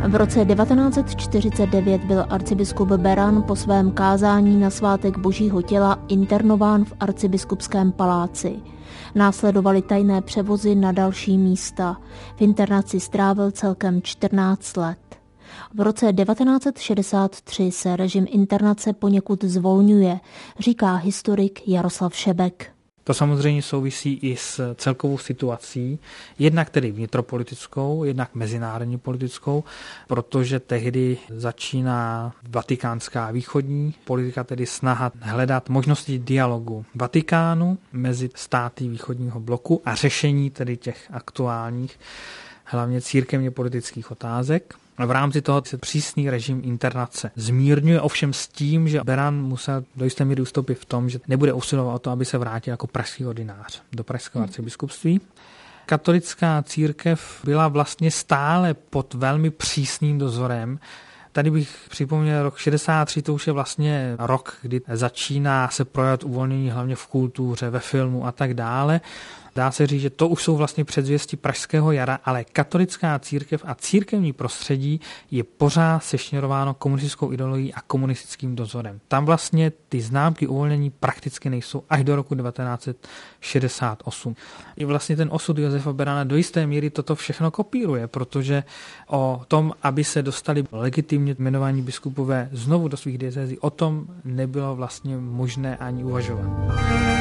V roce 1949 byl arcibiskup Beran po svém kázání na svátek Božího těla internován v arcibiskupském paláci. Následovaly tajné převozy na další místa. V internaci strávil celkem 14 let. V roce 1963 se režim internace poněkud zvolňuje, říká historik Jaroslav Šebek. To samozřejmě souvisí i s celkovou situací, jednak tedy vnitropolitickou, jednak mezinárodní politickou, protože tehdy začíná vatikánská východní politika, tedy snaha hledat možnosti dialogu Vatikánu mezi státy východního bloku a řešení tedy těch aktuálních, hlavně církevně politických otázek. V rámci toho se přísný režim internace zmírňuje, ovšem s tím, že Beran musel do jisté míry ustoupit v tom, že nebude usilovat o to, aby se vrátil jako pražský ordinář do pražského arcibiskupství. Katolická církev byla vlastně stále pod velmi přísným dozorem. Tady bych připomněl rok 63, to už je vlastně rok, kdy začíná se projevovat uvolnění hlavně v kultuře, ve filmu a tak dále. Dá se říct, že to už jsou vlastně předzvěsti pražského jara, ale katolická církev a církevní prostředí je pořád sešněrováno komunistickou ideologií a komunistickým dozorem. Tam vlastně ty známky uvolnění prakticky nejsou až do roku 1968. I vlastně ten osud Josefa Berana do jisté míry toto všechno kopíruje, protože o tom, aby se dostali legitimně jmenovaní biskupové znovu do svých diecézí, o tom nebylo vlastně možné ani uvažovat.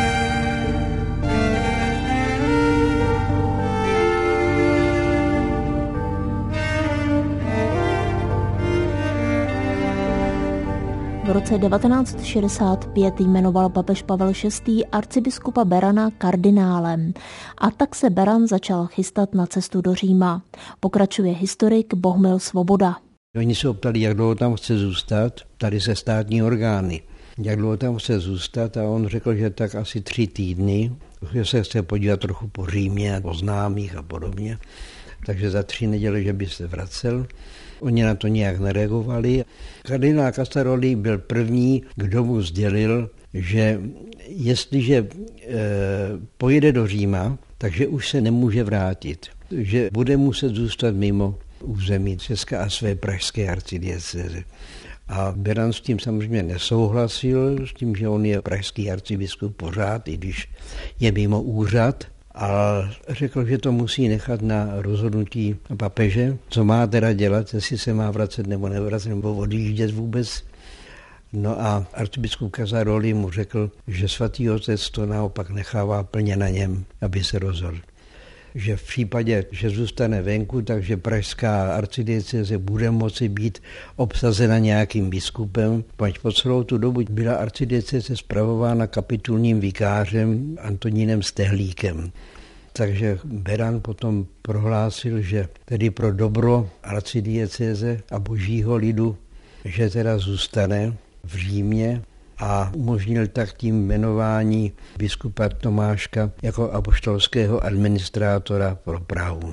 V roce 1965 jmenoval papež Pavel VI. Arcibiskupa Berana kardinálem a tak se Beran začal chystat na cestu do Říma. Pokračuje historik Bohumil Svoboda. Oni se optali, jak dlouho tam chce zůstat, tady se státní orgány. Jak dlouho tam chce zůstat a on řekl, že tak asi 3 týdny, že se chce podívat trochu po Římě, po známých a podobně. Takže za 3 neděle, že by se vracel. Oni na to nějak nereagovali. Kardinál Castaroli byl první, kdo mu sdělil, že jestliže pojede do Říma, takže už se nemůže vrátit. Že bude muset zůstat mimo území České a své pražské arcidiecéze. A Beran s tím samozřejmě nesouhlasil, s tím, že on je pražský arcibiskup pořád, i když je mimo úřad. A řekl, že to musí nechat na rozhodnutí papeže, co má teda dělat, jestli se má vracet nebo nevracet, nebo odjíždět vůbec. No a arcibiskup Casaroli mu řekl, že svatý otec to naopak nechává plně na něm, aby se rozhodl. Že v případě, že zůstane venku, takže pražská arcidiecéze bude moci být obsazena nějakým biskupem, pač po celou tu dobu byla arcidiecéze spravována kapitulním vikářem Antonínem Stehlíkem. Takže Beran potom prohlásil, že tedy pro dobro arcidiecéze a božího lidu, že teda zůstane v Římě, a umožnil tak tím jmenování biskupa Tomáška jako apoštolského administrátora pro Prahu.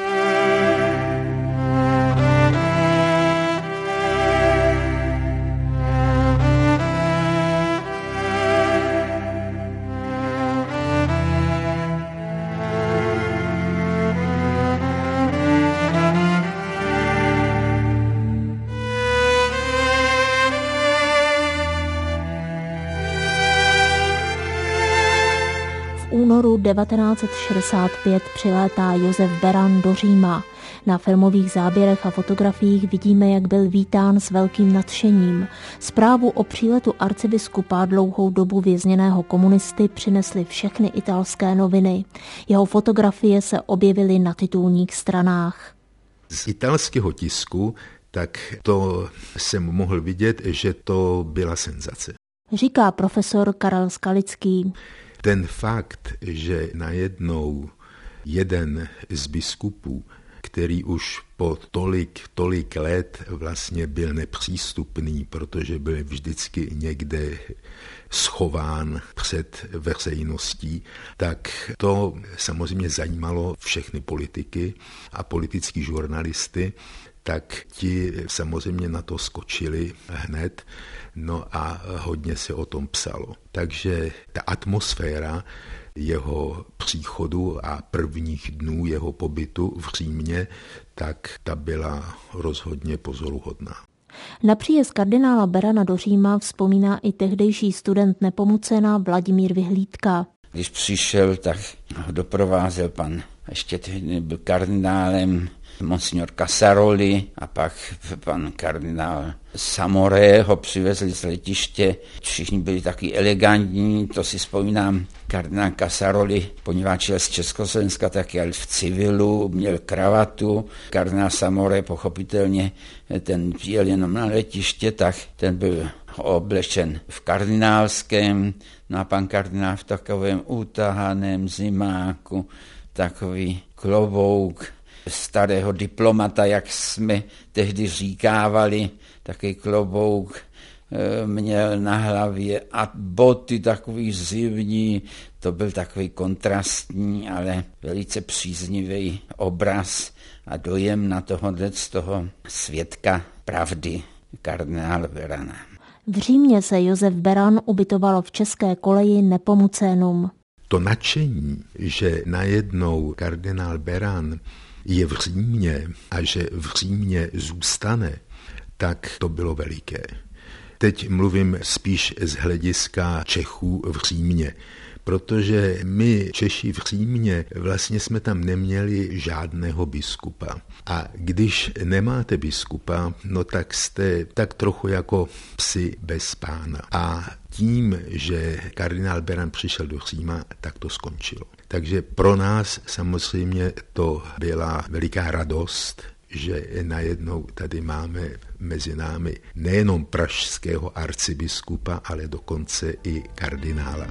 V únoru 1965 přilétá Josef Beran do Říma. Na filmových záběrech a fotografiích vidíme, jak byl vítán s velkým nadšením. Zprávu o příletu arcibiskupa dlouhou dobu vězněného komunisty přinesly všechny italské noviny. Jeho fotografie se objevily na titulních stranách. Z italského tisku tak to jsem mohl vidět, že to byla senzace. Říká profesor Karel Skalický. Ten fakt, že najednou jeden z biskupů, který už po tolik let vlastně byl nepřístupný, protože byl vždycky někde schován před veřejností, tak to samozřejmě zajímalo všechny politiky a politický žurnalisty, tak ti samozřejmě na to skočili hned, no a hodně se o tom psalo. Takže ta atmosféra jeho příchodu a prvních dnů jeho pobytu v Římě, tak ta byla rozhodně pozoruhodná. Na příjezd kardinála Berana do Říma vzpomíná i tehdejší student Nepomucena Vladimír Vyhlídka. Když přišel, tak ho doprovázel pan, ještě tehdy byl kardinálem, monsignor Casaroli, a pak pan kardinál Samoré ho přivezli z letiště. Všichni byli taky elegantní, to si vzpomínám. Kardinál Casaroli, poněvadž jel z Československa, tak jel v civilu, měl kravatu. Kardinál Samoré, pochopitelně, ten jel jenom na letiště, tak ten byl oblečen v kardinálském, no a pan kardinál v takovém utahaném zimáku, takový klobouk starého diplomata, jak jsme tehdy říkávali, takový klobouk měl na hlavě a boty takový zimní. To byl takový kontrastní, ale velice příznivý obraz a dojem na tohohle z toho svědka pravdy kardinála Berana. V Římě se Josef Beran ubytoval v české koleji Nepomucenum. To nadšení, že najednou kardinál Beran je v Římě a že v Římě zůstane, tak to bylo veliké. Teď mluvím spíš z hlediska Čechů v Římě, protože my Češi v Římě vlastně jsme tam neměli žádného biskupa. A když nemáte biskupa, no tak jste tak trochu jako psi bez pána. A tím, že kardinál Beran přišel do Říma, tak to skončilo. Takže pro nás samozřejmě to byla veliká radost, že najednou tady máme mezi námi nejenom pražského arcibiskupa, ale dokonce i kardinála.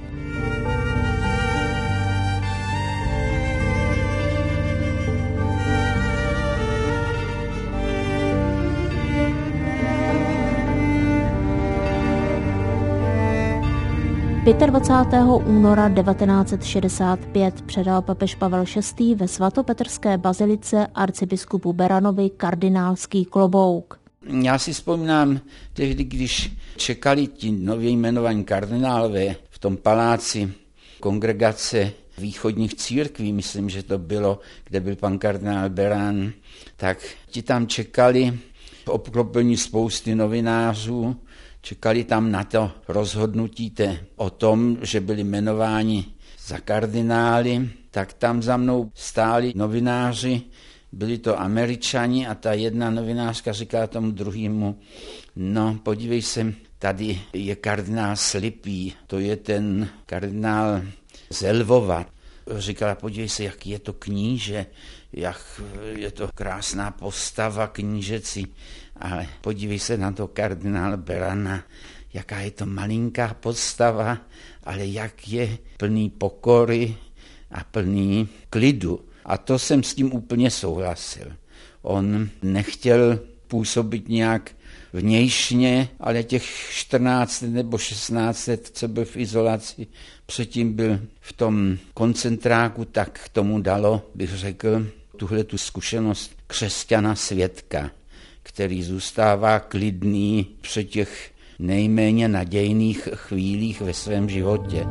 – 25. února 1965 předal papež Pavel VI. Ve svatopetrské bazilice arcibiskupu Beranovi kardinálský klobouk. Já si vzpomínám tehdy, když čekali ti nově jmenovaní kardinálové v tom paláci kongregace východních církví, myslím, že to bylo, kde byl pan kardinál Beran, tak ti tam čekali, obklopení spousty novinářů, čekali tam na to rozhodnutí o tom, že byli jmenováni za kardinály, tak tam za mnou stáli novináři, byli to Američani a ta jedna novinářka říkala tomu druhému, no podívej se, tady je kardinál Slipý, to je ten kardinál z Lvova. Říkala, podívej se, jaký je to kníže, jak je to krásná postava knížecí, ale podívej se na to kardinála Berana, jaká je to malinká postava, ale jak je plný pokory a plný klidu. A to jsem s tím úplně souhlasil. On nechtěl působit nějak vnějšně, ale těch 14 nebo 16 let, co byl v izolaci, předtím byl v tom koncentráku, tak k tomu dalo, bych řekl, tuhletu zkušenost křesťana svědka, který zůstává klidný při těch nejméně nadějných chvílích ve svém životě.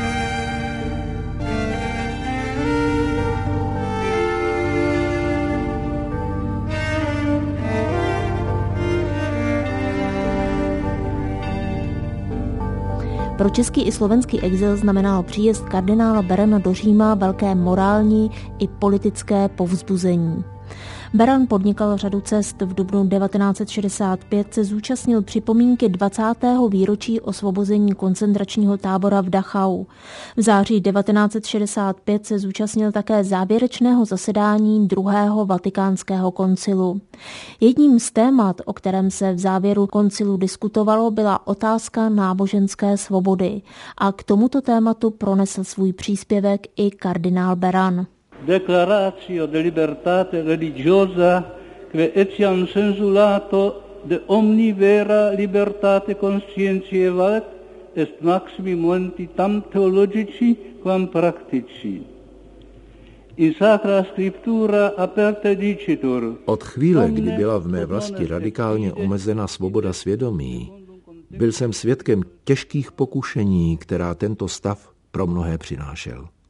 Pro český i slovenský exil znamenal příjezd kardinála Berana do Říma velké morální i politické povzbuzení. Beran podnikal řadu cest. V dubnu 1965 se zúčastnil připomínky 20. výročí osvobození koncentračního tábora v Dachau. V září 1965 se zúčastnil také závěrečného zasedání druhého vatikánského koncilu. Jedním z témat, o kterém se v závěru koncilu diskutovalo, byla otázka náboženské svobody. A k tomuto tématu pronesl svůj příspěvek i kardinál Beran. Declaratio de libertate religiosa que etiam censulato de omni vera libertate conscientiae valet est maximi momenti tam theologici quam practici. In sacra scriptura aperte dicitur. Od chvíle, kdy byla v mé vlasti radikálně omezena svoboda svědomí, byl jsem svědkem těžkých pokušení, která tento stav pro mnohé přinášel.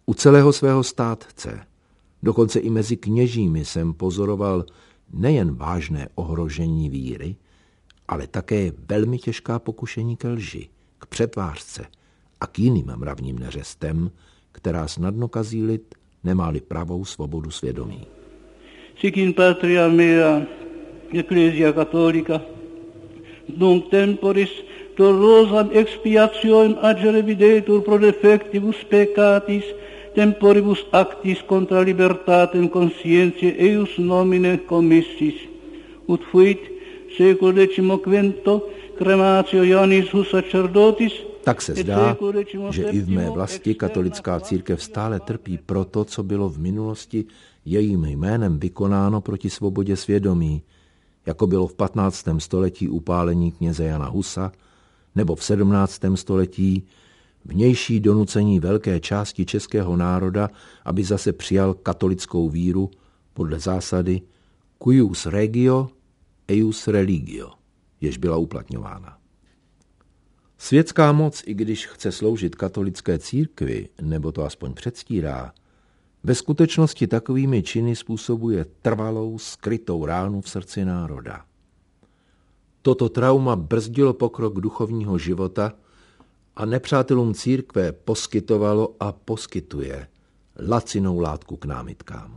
U celého svého státce, dokonce i mezi kněžími jsem pozoroval nejen vážné ohrožení víry, ale také velmi těžká pokušení ke lži, k přetvářce a k jiným mravním neřestem, která snadno kazí lid, nemá-li pravou svobodu svědomí. Sic in patria mea, Ecclesia Catholica, nunc temporis dolorosam expiationem agere videtur pro defectibus peccatis, temporibus actis contra libertatem conscientiae eius nomine commissis, ut fuit secul XV crematio Ioannis hus sacerdotis. Tak se zdá, že i v mé vlasti katolická církev stále trpí proto, co bylo v minulosti jejím jménem vykonáno proti svobodě svědomí, jako bylo v 15. století upálení kněze Jana Husa, nebo v 17. století vnější donucení velké části českého národa, aby zase přijal katolickou víru podle zásady cuius regio, eius religio, jež byla uplatňována. Světská moc, i když chce sloužit katolické církvi, nebo to aspoň předstírá, ve skutečnosti takovými činy způsobuje trvalou, skrytou ránu v srdci národa. Toto trauma brzdilo pokrok duchovního života a nepřátelům církve poskytovalo a poskytuje lacinou látku k námitkám.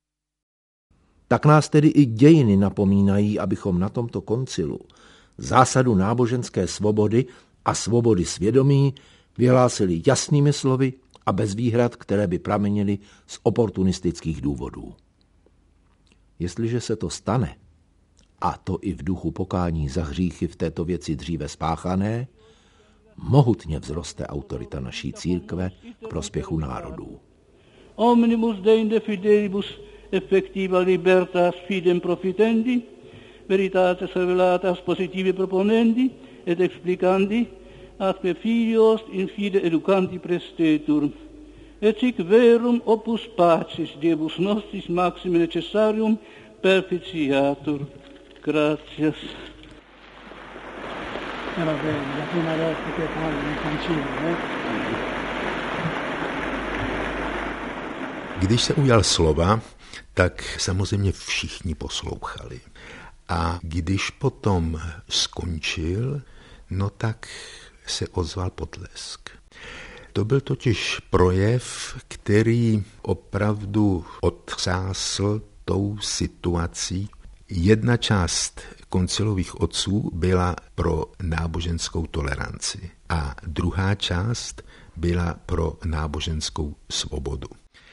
Tak nás tedy i dějiny napomínají, abychom na tomto koncilu zásadu náboženské svobody a svobody svědomí vyhlásili jasnými slovy a bez výhrad, které by pramenily z oportunistických důvodů. Jestliže se to stane, a to i v duchu pokání za hříchy v této věci dříve spáchané, mohutně vzroste autorita naší církve k prospěchu národů. Omnibus deinde fidelibus effectiva libertas fidem profitendi, veritates revelatas positive proponendi et explicandi, atque filios in fide educanti prestetur, et sic verum opus pacis Diebus nostris maxime necessarium perficiatur. Gratias. Když se ujal slova, tak samozřejmě všichni poslouchali. A když potom skončil, no tak se ozval potlesk. To byl totiž projev, který opravdu otřásl tou situací. Jedna část koncilových otců byla pro náboženskou toleranci a druhá část byla pro náboženskou svobodu.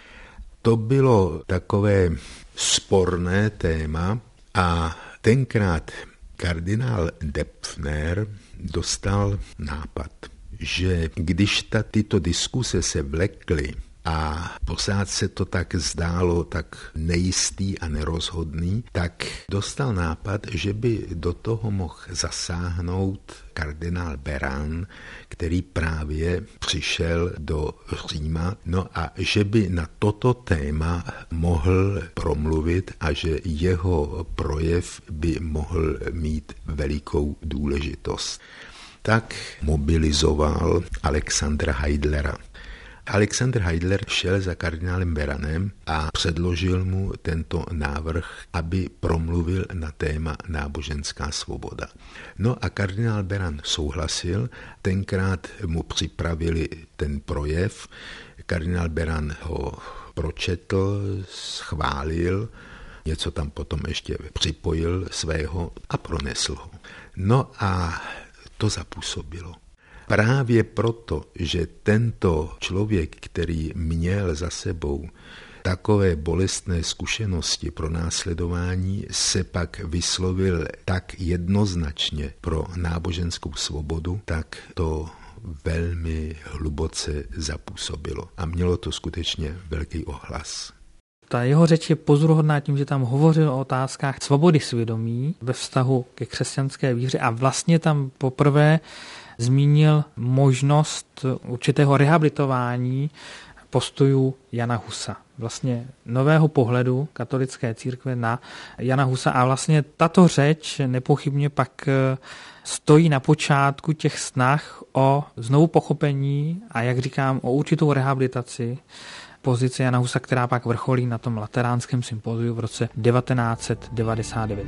To bylo takové sporné téma a tenkrát kardinál Depfner dostal nápad, že když tyto diskuse se vlekly a pořád se to tak zdálo tak nejistý a nerozhodný, tak dostal nápad, že by do toho mohl zasáhnout kardinál Beran, který právě přišel do Říma, no a že by na toto téma mohl promluvit a že jeho projev by mohl mít velikou důležitost. Tak mobilizoval Alexandra Heidlera. Alexander Heidler šel za kardinálem Beranem a předložil mu tento návrh, aby promluvil na téma náboženská svoboda. No a kardinál Beran souhlasil, tenkrát mu připravili ten projev, kardinál Beran ho pročetl, schválil, něco tam potom ještě připojil svého a pronesl ho. No a to zapůsobilo. Právě proto, že tento člověk, který měl za sebou takové bolestné zkušenosti pro následování, se pak vyslovil tak jednoznačně pro náboženskou svobodu, tak to velmi hluboce zapůsobilo a mělo to skutečně velký ohlas. Ta jeho řeč je pozoruhodná tím, že tam hovořil o otázkách svobody svědomí ve vztahu ke křesťanské víře a vlastně tam poprvé zmínil možnost určitého rehabilitování postojů Jana Husa. Vlastně nového pohledu katolické církve na Jana Husa a vlastně tato řeč nepochybně pak stojí na počátku těch snah o znovu pochopení a jak říkám o určitou rehabilitaci pozice Jana Husa, která pak vrcholí na tom Lateránském sympóziu v roce 1999.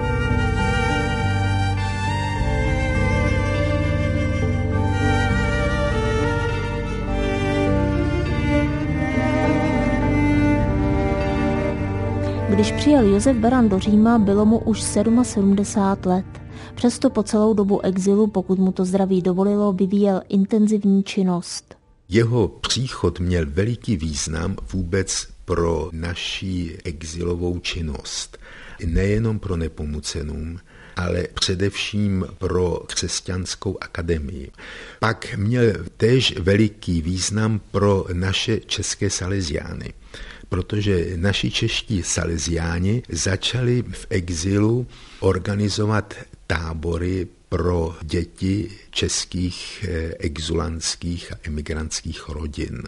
Když přijel Josef Beran do Říma, bylo mu už 77 let. Přesto po celou dobu exilu, pokud mu to zdraví dovolilo, vyvíjel intenzivní činnost. Jeho příchod měl veliký význam vůbec pro naši exilovou činnost. Nejenom pro Nepomucenům, ale především pro křesťanskou akademii. Pak měl též veliký význam pro naše české Salesiány, protože naši čeští Salesiáni začali v exilu organizovat tábory pro děti českých exulantských a emigrantských rodin.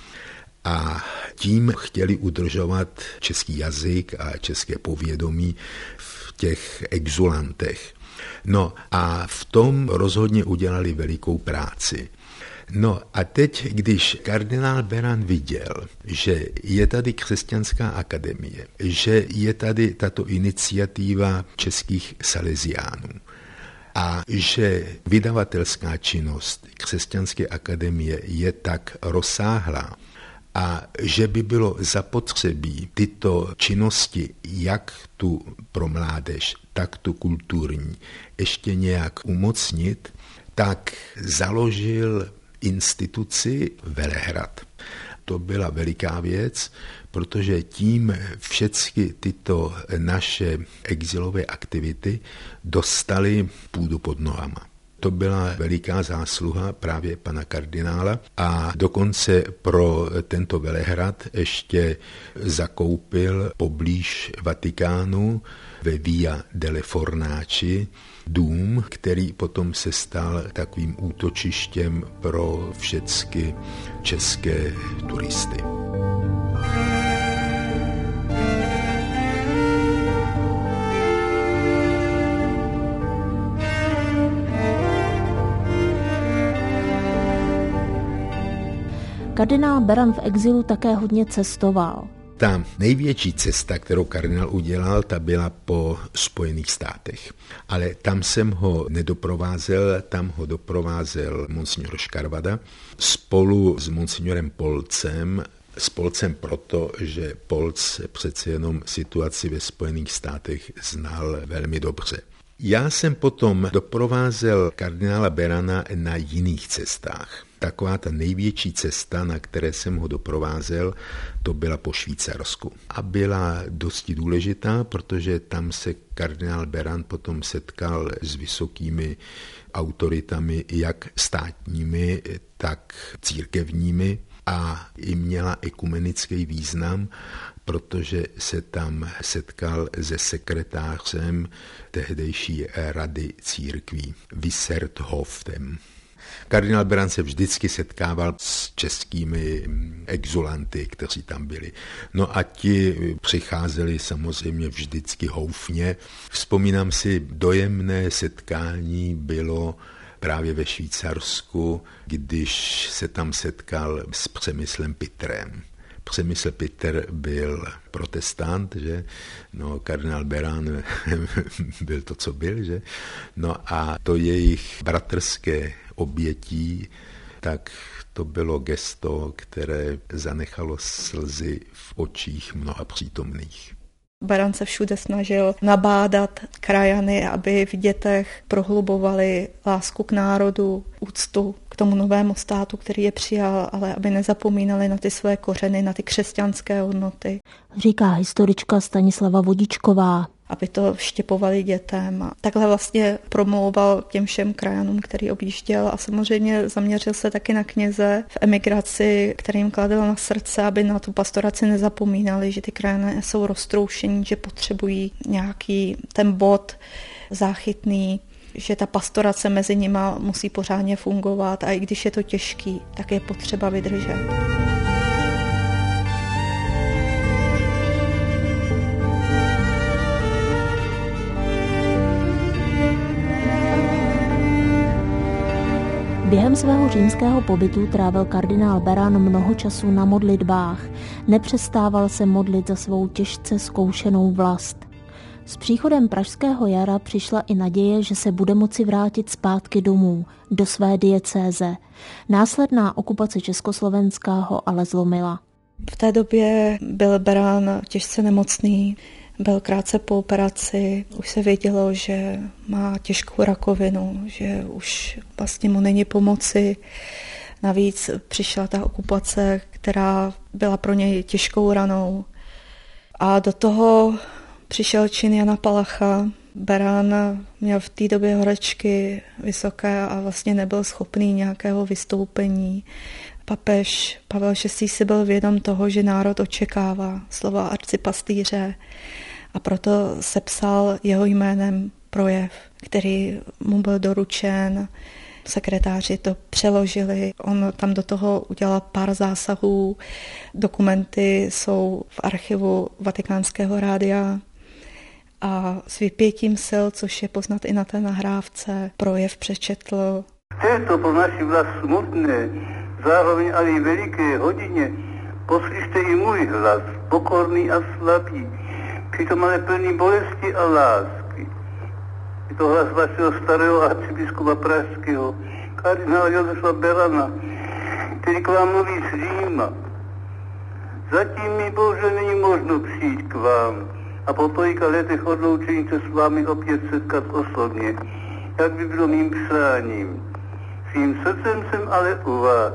A tím chtěli udržovat český jazyk a české povědomí v těch exulantech. No a v tom rozhodně udělali velikou práci. No a teď, když kardinál Beran viděl, že je tady křesťanská akademie, že je tady tato iniciativa českých Salesiánů a že vydavatelská činnost křesťanské akademie je tak rozsáhlá a že by bylo zapotřebí tyto činnosti, jak tu pro mládež, tak tu kulturní, ještě nějak umocnit, tak založil instituci Velehrad. To byla veliká věc, protože tím všechny tyto naše exilové aktivity dostaly půdu pod nohama. To byla veliká zásluha právě pana kardinála a dokonce pro tento Velehrad ještě zakoupil poblíž Vatikánu ve Via delle Fornaci dům, který potom se stal takovým útočištěm pro všechny české turisty. Kardinál Beran v exilu také hodně cestoval. Ta největší cesta, kterou kardinál udělal, ta byla po Spojených státech. Ale tam jsem ho nedoprovázel, tam ho doprovázel monsignor Škarvada spolu s monsignorem Polcem. S Polcem proto, že Polc přece jenom situaci ve Spojených státech znal velmi dobře. Já jsem potom doprovázel kardinála Berana na jiných cestách. Taková ta největší cesta, na které jsem ho doprovázel, to byla po Švýcarsku. A byla dosti důležitá, protože tam se kardinál Beran potom setkal s vysokými autoritami, jak státními, tak církevními a i měla ekumenický význam, protože se tam setkal se sekretářem tehdejší rady církví, Wisserthoftem. Kardinál Beran se vždycky setkával s českými exulanty, kteří tam byli. No a ti přicházeli samozřejmě vždycky houfně. Vzpomínám si, dojemné setkání bylo právě ve Švýcarsku, když se tam setkal s Přemyslem Pitrem. Přemysl Pitr byl protestant, že? No, kardinál Beran byl to, co byl, že? No a to jejich bratrské obětí, tak to bylo gesto, které zanechalo slzy v očích mnoha přítomných. Beran se všude snažil nabádat krajany, aby v dětech prohlubovali lásku k národu, úctu k tomu novému státu, který je přijal, ale aby nezapomínali na ty své kořeny, na ty křesťanské hodnoty. Říká historička Stanislava Vodičková. Aby to vštěpovali dětem. Takhle vlastně promlouval těm všem krajanům, který objížděl a samozřejmě zaměřil se taky na kněze v emigraci, kterým kladl na srdce, aby na tu pastoraci nezapomínali, že ty krajané jsou roztroušení, že potřebují nějaký ten bod záchytný, že ta pastorace mezi nima musí pořádně fungovat a i když je to těžký, tak je potřeba vydržet. Během svého římského pobytu trávil kardinál Beran mnoho času na modlitbách. Nepřestával se modlit za svou těžce zkoušenou vlast. S příchodem pražského jara přišla i naděje, že se bude moci vrátit zpátky domů, do své diecéze. Následná okupace Československa ho ale zlomila. V té době byl Beran těžce nemocný, byl krátce po operaci, už se vědělo, že má těžkou rakovinu, že už vlastně mu není pomoci. Navíc přišla ta okupace, která byla pro něj těžkou ranou. A do toho přišel čin Jana Palacha. Beran měl v té době horečky vysoké a vlastně nebyl schopný nějakého vystoupení. Papež Pavel VI. Si byl vědom toho, že národ očekává slova arcipastýře a proto sepsal jeho jménem projev, který mu byl doručen. Sekretáři to přeložili, on tam do toho udělal pár zásahů. Dokumenty jsou v archivu Vatikánského rádia a s vypětím sil, což je poznat i na té nahrávce, projev přečetl. V této pro naši vlast smutné, zároveň ale i veliké hodině, poslyšte i můj hlas, pokorný a slabý, přitom ale plný bolesti a lásky. Je to hlas vašeho starého arcibiskupa pražského, kardinála Josefa Berana, který k vám mluví z Říma. Zatím mi bohužel není možno přijít k vám a po tolika letech odloučení se s vámi opět setkat osobně, jak by bylo mým přáním. Svým srdcem jsem ale u vás.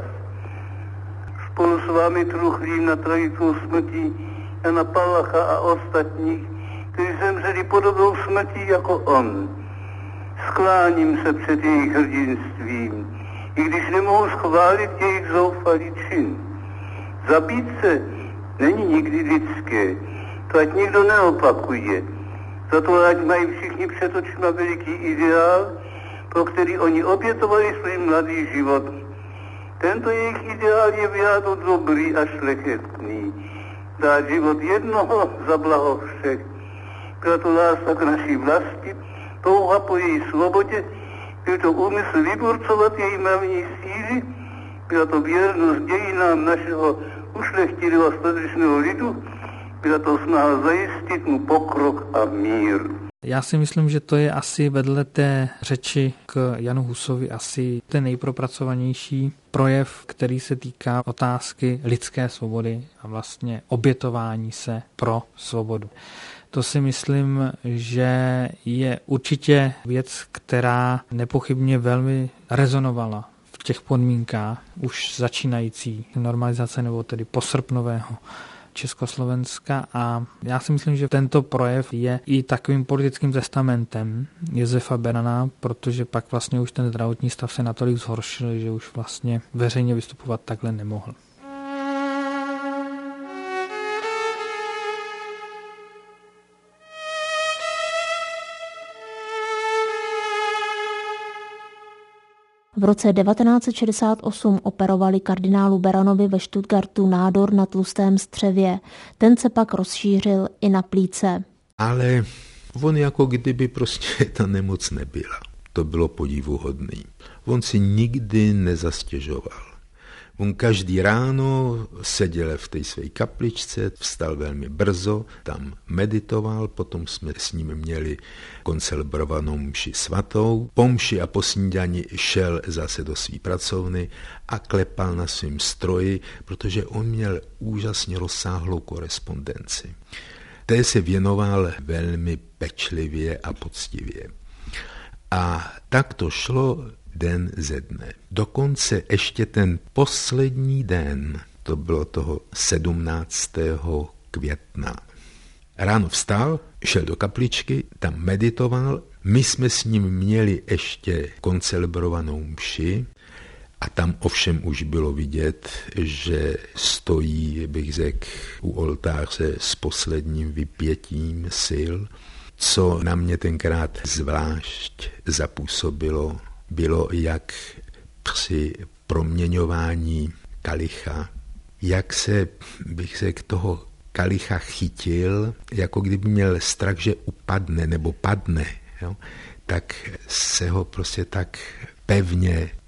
Spolu s vámi truchlím na tragickou smrtí Jana Palacha a ostatních, kteří zemřeli podobnou smrtí jako on. Skláním se před jejich hrdinstvím, i když nemohu schválit jejich zoufalý čin. Zabít se není nikdy lidské, to ať nikdo neopakuje. Za to ať mají všichni před očima veliký ideál, pro který oni obětovali svůj mladý život. Tento jejich ideál je v jádru dobrý a šlechetný. Dát život jednoho za blaho všech. Byla to láska k naší vlasti, touha po její svobodě, byl to úmysl vyburcovat její mravní síly, byla to věrnost dějinám našeho ušlechtilého a statečného lidu, byla to snaha zajistit mu pokrok a mír. Já si myslím, že to je asi vedle té řeči k Janu Husovi asi ten nejpropracovanější projev, který se týká otázky lidské svobody a vlastně obětování se pro svobodu. To si myslím, že je určitě věc, která nepochybně velmi rezonovala v těch podmínkách už začínající normalizace nebo tedy posrpnového Československa a já si myslím, že tento projev je i takovým politickým testamentem Josefa Berana, protože pak vlastně už ten zdravotní stav se natolik zhoršil, že už vlastně veřejně vystupovat takhle nemohl. V roce 1968 operovali kardinálu Beranovi ve Stuttgartu nádor na tlustém střevě. Ten se pak rozšířil i na plíce. Ale on jako kdyby prostě ta nemoc nebyla. To bylo podivuhodný. On si nikdy nezastěžoval. On každý ráno seděl v té své kapličce, vstal velmi brzo, tam meditoval, potom jsme s ním měli koncelebrovanou mši svatou. Po mši a po snídani šel zase do své pracovny a klepal na svém stroji, protože on měl úžasně rozsáhlou korespondenci. Té se věnoval velmi pečlivě a poctivě. A tak to šlo den ze dne. Dokonce ještě ten poslední den, to bylo toho 17. května. Ráno vstal, šel do kapličky, tam meditoval, my jsme s ním měli ještě koncelebrovanou mši a tam ovšem už bylo vidět, že stojí, bych řekl, u oltáře s posledním vypětím sil. Co na mě tenkrát zvlášť zapůsobilo, bylo jak při proměňování kalicha, jak se, bych řekl, toho kalicha chytil, jako kdyby měl strach, že upadne nebo padne, jo? Tak se ho prostě tak pevně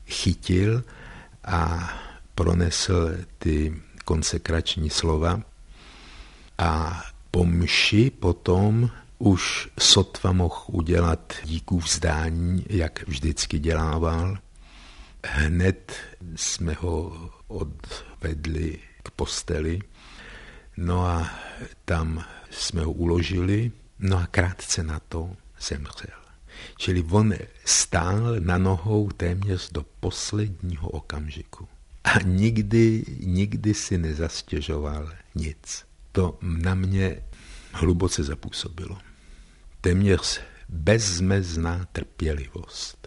chytil a pronesl ty konsekrační slova a po mši potom už sotva mohl udělat díků vzdání, jak vždycky dělával. Hned jsme ho odvedli k posteli, no a tam jsme ho uložili, no a krátce na to zemřel. Čili on stál na nohou téměř do posledního okamžiku. A nikdy si nezastěžoval nic. To na mě hluboce zapůsobilo. Téměř bezmezná trpělivost.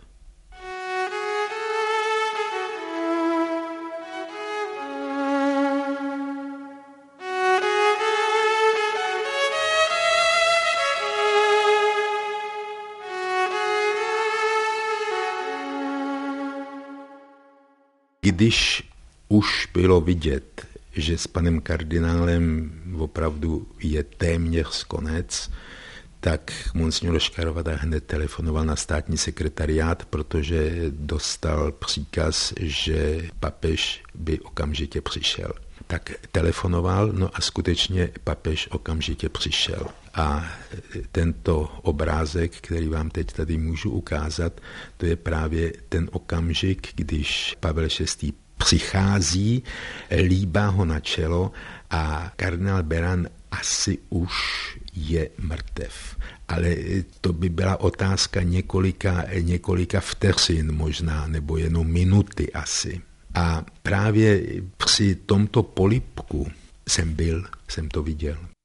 Když už bylo vidět, že s panem kardinálem opravdu je téměř konec, tak monsignor Škarovada hned telefonoval na státní sekretariát, protože dostal příkaz, že papež by okamžitě přišel. Tak telefonoval, no a skutečně papež okamžitě přišel. A tento obrázek, který vám teď tady můžu ukázat, to je právě ten okamžik, když Pavel VI. Přichází, líbá ho na čelo a kardinál Beran asi už je mrtev. Ale to by byla otázka několika vteřin možná, nebo jenom minuty asi. A právě při tomto polibku jsem to viděl.